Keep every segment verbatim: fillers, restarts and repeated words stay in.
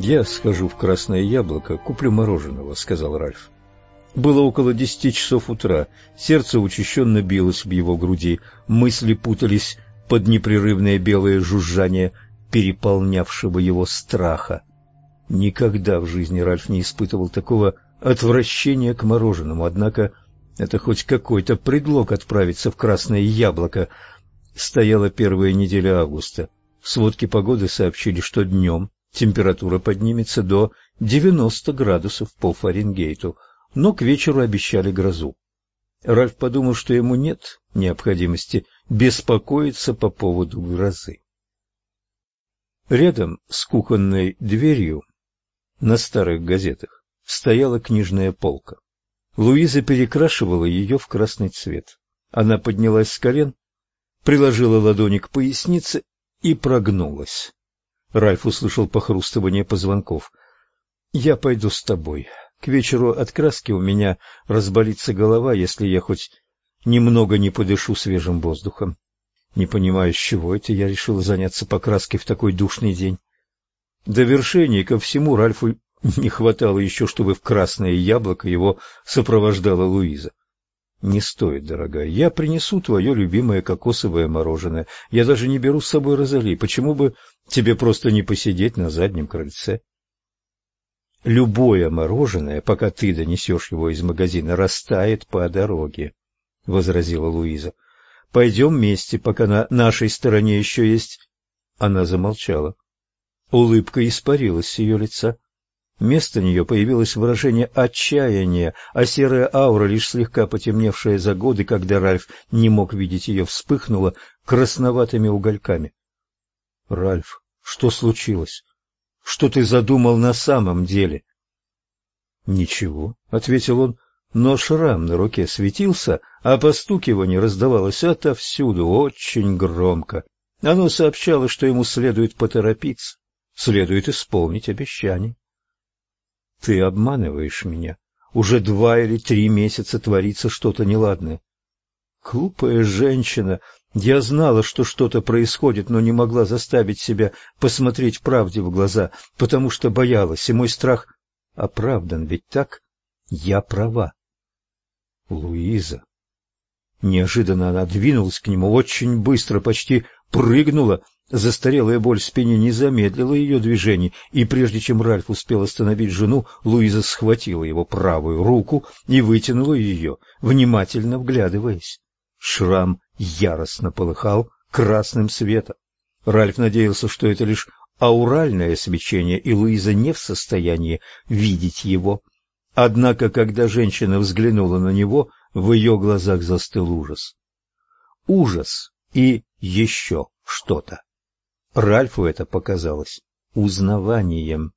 «Я схожу в Красное Яблоко, куплю мороженого», — сказал Ральф. Было около десяти часов утра, сердце учащенно билось в его груди, мысли путались под непрерывное белое жужжание переполнявшего его страха. Никогда в жизни Ральф не испытывал такого отвращения к мороженому, однако это хоть какой-то предлог отправиться в Красное Яблоко. Стояла первая неделя августа. В сводке погоды сообщили, что днем температура поднимется до девяноста градусов по Фаренгейту, но к вечеру обещали грозу. Ральф подумал, что ему нет необходимости беспокоиться по поводу грозы. Рядом с кухонной дверью на старых газетах стояла книжная полка. Луиза перекрашивала ее в красный цвет. Она поднялась с колен, приложила ладони к пояснице и прогнулась. Ральф услышал похрустывание позвонков. «Я пойду с тобой. К вечеру от краски у меня разболится голова, если я хоть немного не подышу свежим воздухом. Не понимаю, с чего это я решила заняться покраской в такой душный день». До вершения ко всему Ральфу не хватало еще, чтобы в Красное Яблоко его сопровождала Луиза. «Не стоит, дорогая, я принесу твое любимое кокосовое мороженое. Я даже не беру с собой Розали. Почему бы тебе просто не посидеть на заднем крыльце?» «Любое мороженое, пока ты донесешь его из магазина, растает по дороге», — возразила Луиза. «Пойдем вместе, пока на нашей стороне еще есть...» Она замолчала. Улыбка испарилась с ее лица. Вместо нее появилось выражение отчаяния, а серая аура, лишь слегка потемневшая за годы, когда Ральф не мог видеть ее, вспыхнула красноватыми угольками. — Ральф, что случилось? Что ты задумал на самом деле? — Ничего, — ответил он, но шрам на руке светился, а постукивание раздавалось отовсюду очень громко. Оно сообщало, что ему следует поторопиться, следует исполнить обещание. Ты обманываешь меня. Уже два или три месяца творится что-то неладное. Глупая женщина. Я знала, что что-то происходит, но не могла заставить себя посмотреть правде в глаза, потому что боялась, и мой страх оправдан, ведь так? Я права. Луиза. Неожиданно она двинулась к нему очень быстро, почти прыгнула. Застарелая боль в спине не замедлила ее движений, и прежде чем Ральф успел остановить жену, Луиза схватила его правую руку и вытянула ее, внимательно вглядываясь. Шрам яростно полыхал красным светом. Ральф надеялся, что это лишь ауральное свечение, и Луиза не в состоянии видеть его. Однако, когда женщина взглянула на него, в ее глазах застыл ужас. Ужас и еще что-то. Ральфу это показалось узнаванием.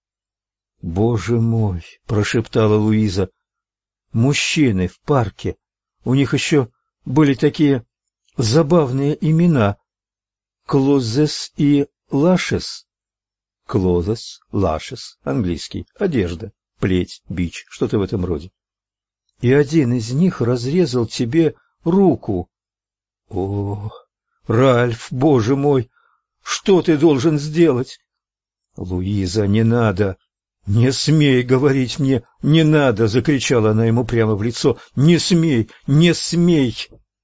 «Боже мой!» — прошептала Луиза. «Мужчины в парке. У них еще были такие забавные имена. Клозес и Лашес». Клозес, Лашес, английский, одежда, плеть, бич, что-то в этом роде. «И один из них разрезал тебе руку». «О, Ральф, боже мой! Что ты должен сделать?» «Луиза, не надо! Не смей говорить мне! Не надо!» — закричала она ему прямо в лицо. «Не смей! Не смей!»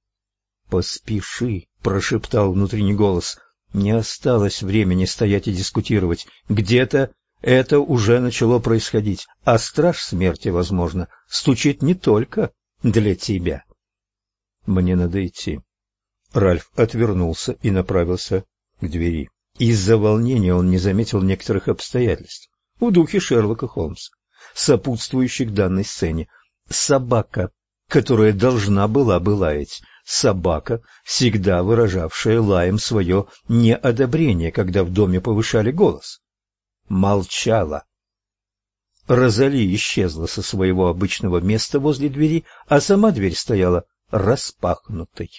«Поспеши!» — прошептал внутренний голос. Не осталось времени стоять и дискутировать. Где-то это уже начало происходить, а страж смерти, возможно, стучит не только для тебя. «Мне надо идти». Ральф отвернулся и направился к двери. Из-за волнения он не заметил некоторых обстоятельств в духе Шерлока Холмса, сопутствующих данной сцене. Собака, которая должна была бы лаять, собака, всегда выражавшая лаем свое неодобрение, когда в доме повышали голос, молчала. Розали исчезла со своего обычного места возле двери, а сама дверь стояла распахнутой.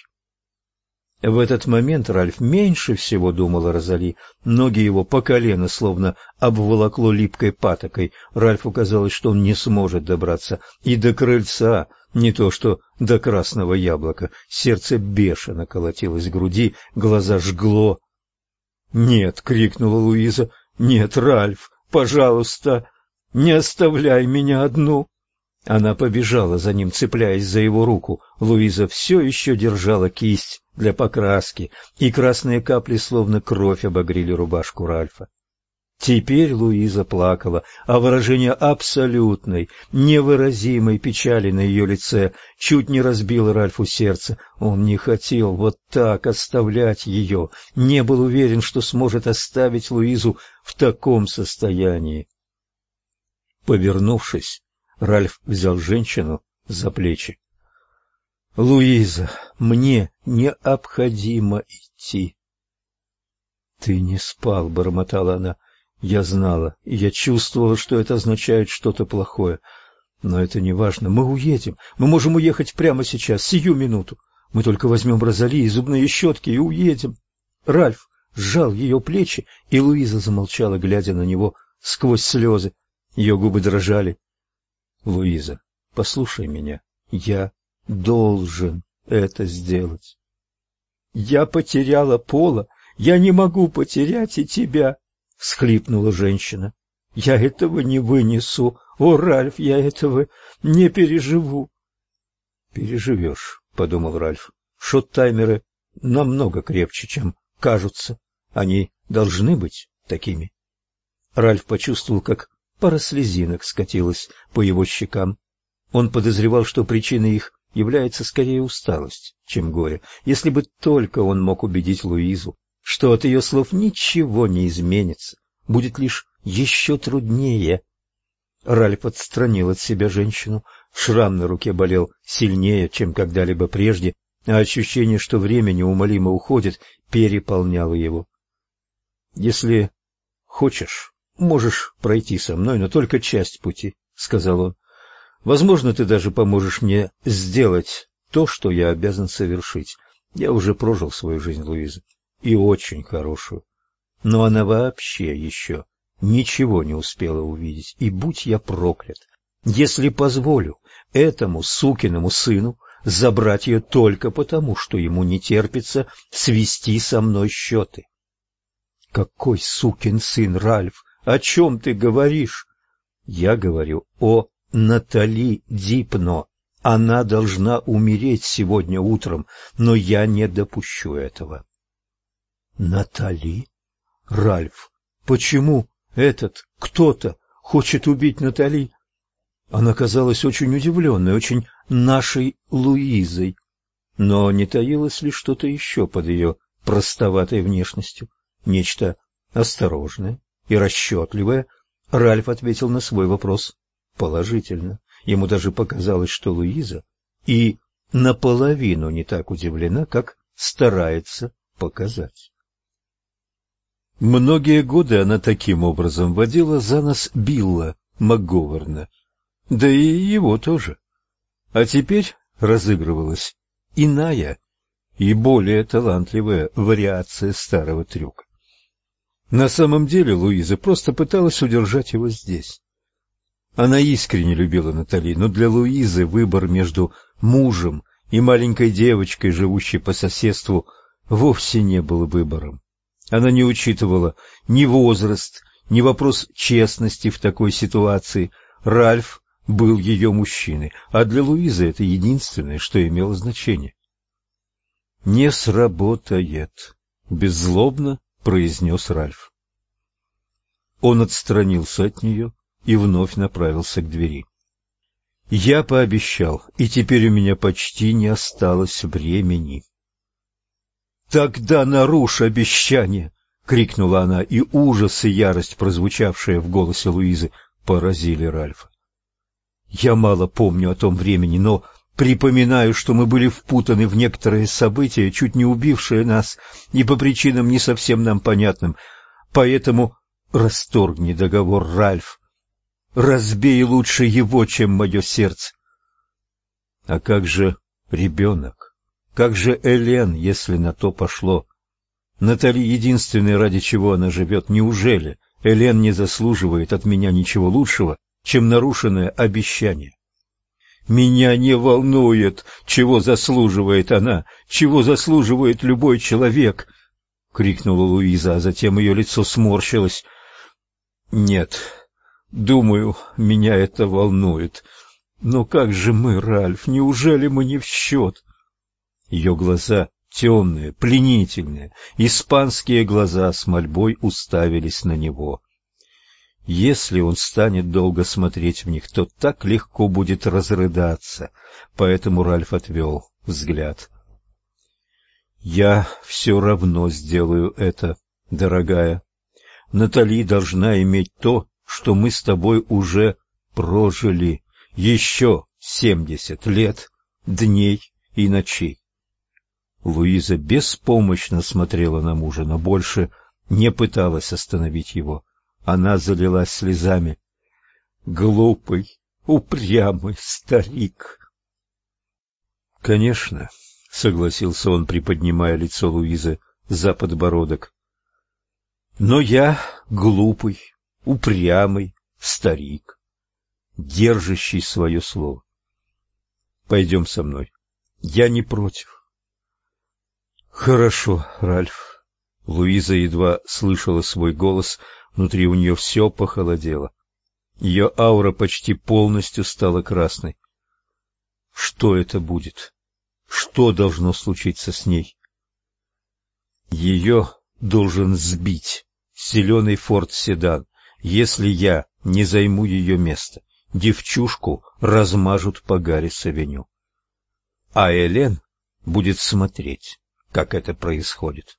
В этот момент Ральф меньше всего думал о Розали. Ноги его по колено словно обволокло липкой патокой. Ральфу казалось, что он не сможет добраться и до крыльца, не то что до Красного Яблока. Сердце бешено колотилось в груди, глаза жгло. «Нет!» — крикнула Луиза. «Нет, Ральф! пожалуйста, не оставляй меня одну». Она побежала за ним, цепляясь за его руку. Луиза все еще держала кисть для покраски, и красные капли, словно кровь, обогрели рубашку Ральфа. Теперь Луиза плакала, а выражение абсолютной, невыразимой печали на ее лице чуть не разбило Ральфу сердце. Он не хотел вот так оставлять ее, не был уверен, что сможет оставить Луизу в таком состоянии. Повернувшись, Ральф взял женщину за плечи. — Луиза, мне необходимо идти. — Ты не спал, — бормотала она. Я знала, и я чувствовала, что это означает что-то плохое. Но это не важно. Мы уедем. Мы можем уехать прямо сейчас, сию минуту. Мы только возьмем Розали и зубные щетки и уедем. Ральф сжал ее плечи, и Луиза замолчала, глядя на него сквозь слезы. Ее губы дрожали. — Луиза, послушай меня. Я должен это сделать. — Я потеряла Пола. Я не могу потерять и тебя. — всхлипнула женщина. — Я этого не вынесу. О, Ральф, я этого не переживу. — Переживешь, — подумал Ральф. Шоттаймеры намного крепче, чем кажутся. Они должны быть такими. Ральф почувствовал, как пара слезинок скатилась по его щекам. Он подозревал, что причиной их является скорее усталость, чем горе. Если бы только он мог убедить Луизу, что от ее слов ничего не изменится, будет лишь еще труднее. Ральф отстранил от себя женщину. Шрам на руке болел сильнее, чем когда-либо прежде, а ощущение, что время неумолимо уходит, переполняло его. — Если хочешь, можешь пройти со мной, но только часть пути, — сказал он. — Возможно, ты даже поможешь мне сделать то, что я обязан совершить. Я уже прожил свою жизнь, Луиза, и очень хорошую. Но она вообще еще ничего не успела увидеть, и будь я проклят, если позволю этому сукиному сыну забрать ее только потому, что ему не терпится свести со мной счеты. — Какой сукин сын, Ральф? О чем ты говоришь? — Я говорю о Натали Дипно. Она должна умереть сегодня утром, но я не допущу этого. — Натали? Ральф, почему этот кто-то хочет убить Натали? Она казалась очень удивленной, очень нашей Луизой. Но не таилось ли что-то еще под ее простоватой внешностью? Нечто осторожное и расчетливое? Ральф ответил на свой вопрос положительно. Ему даже показалось, что Луиза и наполовину не так удивлена, как старается показать. Многие годы она таким образом водила за нос Билла МакГоверна, да и его тоже. А теперь разыгрывалась иная и более талантливая вариация старого трюка. На самом деле Луиза просто пыталась удержать его здесь. Она искренне любила Натали, но для Луизы выбор между мужем и маленькой девочкой, живущей по соседству, вовсе не был выбором. Она не учитывала ни возраст, ни вопрос честности в такой ситуации. Ральф был ее мужчиной, а для Луизы это единственное, что имело значение. «Не сработает», — беззлобно произнес Ральф. Он отстранился от нее и вновь направился к двери. «Я пообещал, и теперь у меня почти не осталось времени». «Тогда нарушь обещание!» — крикнула она, и ужас и ярость, прозвучавшие в голосе Луизы, поразили Ральфа. «Я мало помню о том времени, но припоминаю, что мы были впутаны в некоторые события, чуть не убившие нас, и по причинам не совсем нам понятным. Поэтому расторгни договор, Ральф. Разбей лучше его, чем мое сердце». «А как же ребенок? Как же Элен, если на то пошло? Натали единственное, ради чего она живет. Неужели Элен не заслуживает от меня ничего лучшего, чем нарушенное обещание?» «Меня не волнует, чего заслуживает она, чего заслуживает любой человек!» — крикнула Луиза, а затем ее лицо сморщилось. Нет, думаю, меня это волнует. Но как же мы, Ральф, неужели мы не в счет? Ее глаза, темные, пленительные, испанские глаза с мольбой уставились на него. Если он станет долго смотреть в них, то так легко будет разрыдаться, поэтому Ральф отвел взгляд. «Я все равно сделаю это, дорогая. Натали должна иметь то, что мы с тобой уже прожили, еще семьдесят лет, дней и ночей». Луиза беспомощно смотрела на мужа, но больше не пыталась остановить его. Она залилась слезами. «Глупый, упрямый старик!» «Конечно», — согласился он, приподнимая лицо Луизы за подбородок. «Но я глупый, упрямый старик, держащий свое слово. Пойдем со мной. Я не против». «Хорошо, Ральф». Луиза едва слышала свой голос. Внутри у нее все похолодело. Ее аура почти полностью стала красной. Что это будет? Что должно случиться с ней? Ее должен сбить зеленый форд-седан. Если я не займу ее место, девчушку размажут по Гаррис-авеню. А Элен будет смотреть, как это происходит.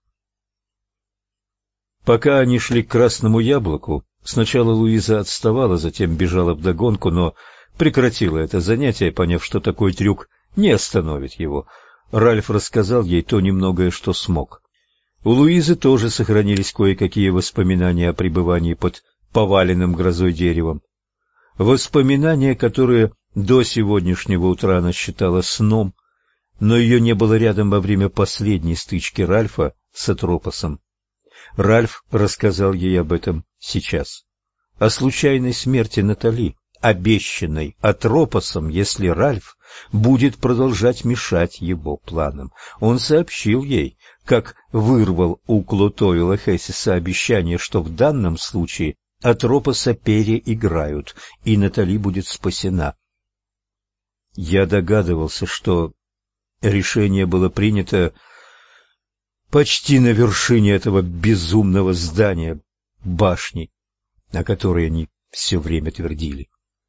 Пока они шли к Красному Яблоку, сначала Луиза отставала, затем бежала вдогонку, но прекратила это занятие, поняв, что такой трюк не остановит его. Ральф рассказал ей то немногое, что смог. У Луизы тоже сохранились кое-какие воспоминания о пребывании под поваленным грозой деревом. Воспоминания, которые до сегодняшнего утра она считала сном, но ее не было рядом во время последней стычки Ральфа с Атропосом. Ральф рассказал ей об этом сейчас. О случайной смерти Натали, обещанной Атропосом, если Ральф будет продолжать мешать его планам. Он сообщил ей, как вырвал у Клотоила Хессиса обещание, что в данном случае Атропоса переиграют, и Натали будет спасена. Я догадывался, что решение было принято почти на вершине этого безумного здания, башни, о которой они все время твердили.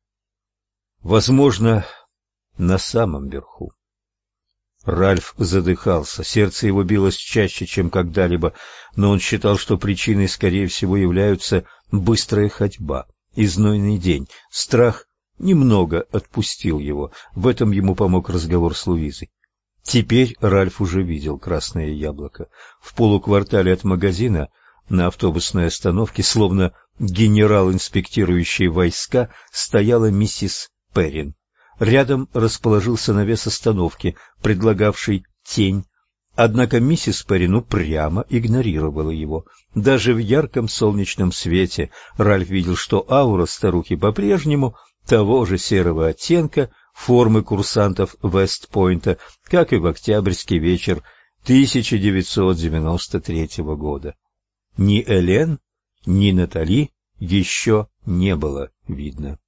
Возможно, на самом верху. Ральф задыхался, сердце его билось чаще, чем когда-либо, но он считал, что причиной, скорее всего, являются быстрая ходьба и знойный день. Страх немного отпустил его, в этом ему помог разговор с Луизой. Теперь Ральф уже видел Красное Яблоко. В полуквартале от магазина, на автобусной остановке, словно генерал, инспектирующий войска, стояла миссис Перрин. Рядом расположился навес остановки, предлагавший тень. Однако миссис Перрин упрямо игнорировала его. Даже в ярком солнечном свете Ральф видел, что аура старухи по-прежнему того же серого оттенка, формы курсантов Вест-Пойнта, как и в октябрьский вечер тысяча девятьсот девяносто третьего года. Ни Элен, ни Натали еще не было видно.